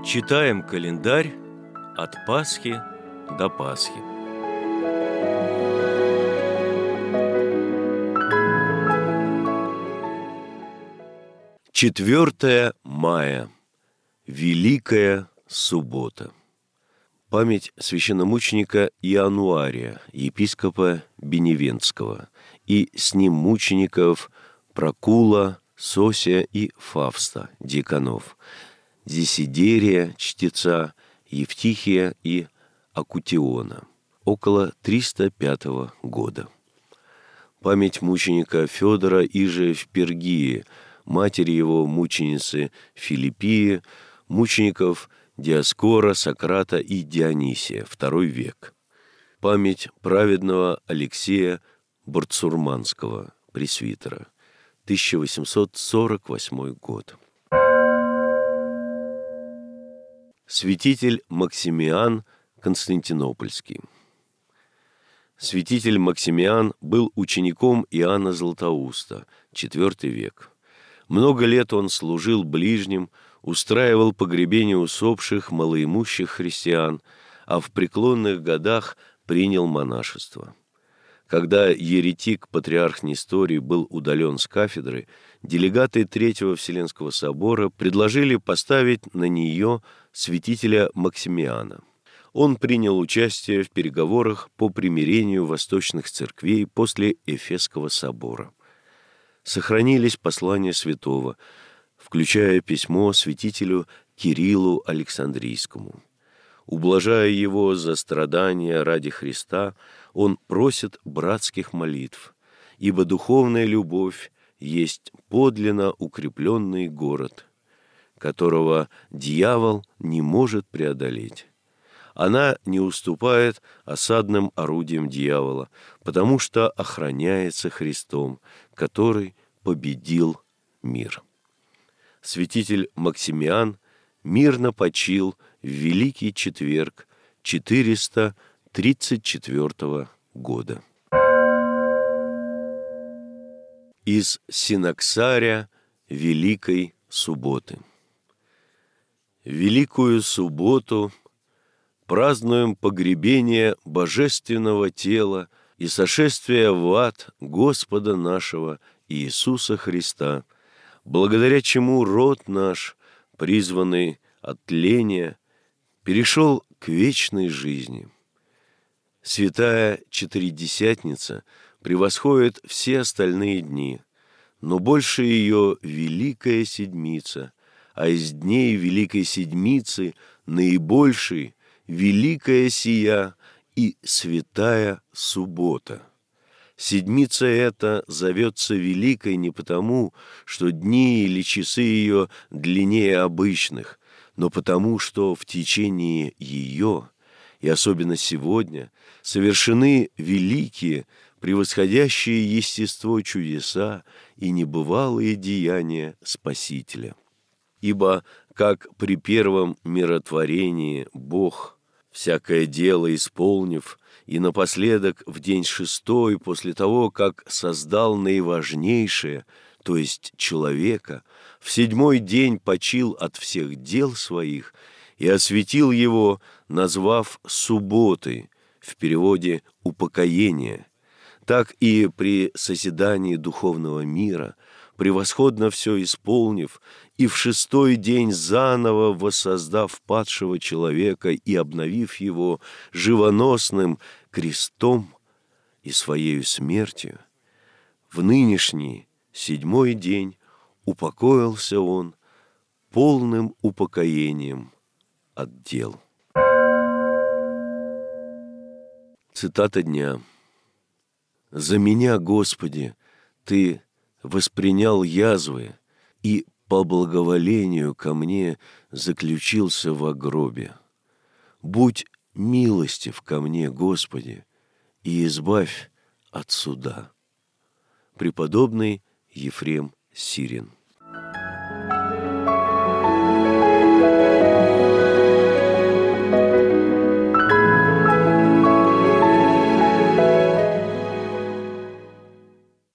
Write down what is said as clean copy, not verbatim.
Читаем календарь от Пасхи до Пасхи. Четвертое мая. Великая суббота. Память священномученика Иануария, епископа Беневентского, и с ним мучеников Прокула, Сосия и Фавста, диаконов, Десидерия, чтеца, Евтихия и Акутиона, около 305 года. Память мученика Федора иже в Пергии, матери его мученицы Филиппии, мучеников Диоскора, Сократа и Дионисия, II век. Память праведного Алексея Барцурманского, пресвитера, 1848 год. Святитель Максимиан Константинопольский. Святитель Максимиан был учеником Иоанна Златоуста, IV век. Много лет он служил ближним, устраивал погребения усопших малоимущих христиан, а в преклонных годах принял монашество. Когда еретик-патриарх Несторий был удален с кафедры, делегаты Третьего Вселенского собора предложили поставить на нее святителя Максимиана. Он принял участие в переговорах по примирению восточных церквей после Эфесского собора. Сохранились послания святого, включая письмо святителю Кириллу Александрийскому. Ублажая его за страдания ради Христа, он просит братских молитв, ибо духовная любовь есть подлинно укрепленный город, которого дьявол не может преодолеть. Она не уступает осадным орудиям дьявола, потому что охраняется Христом, который победил мир. Святитель Максимиан мирно почил в Великий Четверг 434 года. Из Синоксаря Великой Субботы. Великую Субботу празднуем погребение божественного тела и сошествие в ад Господа нашего Иисуса Христа, благодаря чему род наш, призванный от тления, перешел к вечной жизни. Святая Четыредесятница превосходит все остальные дни, но больше ее Великая Седмица, а из дней Великой Седмицы наибольший Великая сия и Святая Суббота. Седмица эта зовется Великой не потому, что дни или часы ее длиннее обычных, но потому, что в течение ее, и особенно сегодня, совершены великие, превосходящие естество чудеса и небывалые деяния Спасителя. Ибо, как при первом миротворении Бог, всякое дело исполнив, и напоследок в день шестой, после того, как создал наиважнейшее, то есть человека, в седьмой день почил от всех дел своих и осветил его, назвав субботой, в переводе «упокоение». Так и при созидании духовного мира, превосходно все исполнив, и в шестой день заново воссоздав падшего человека и обновив его живоносным крестом и своею смертью, в нынешний седьмой день упокоился он полным упокоением от дел. Цитата дня. «За меня, Господи, Ты воспринял язвы и по благоволению ко мне заключился во гробе. Будь милостив ко мне, Господи, и избавь от суда». Преподобный Ефрем Сирин.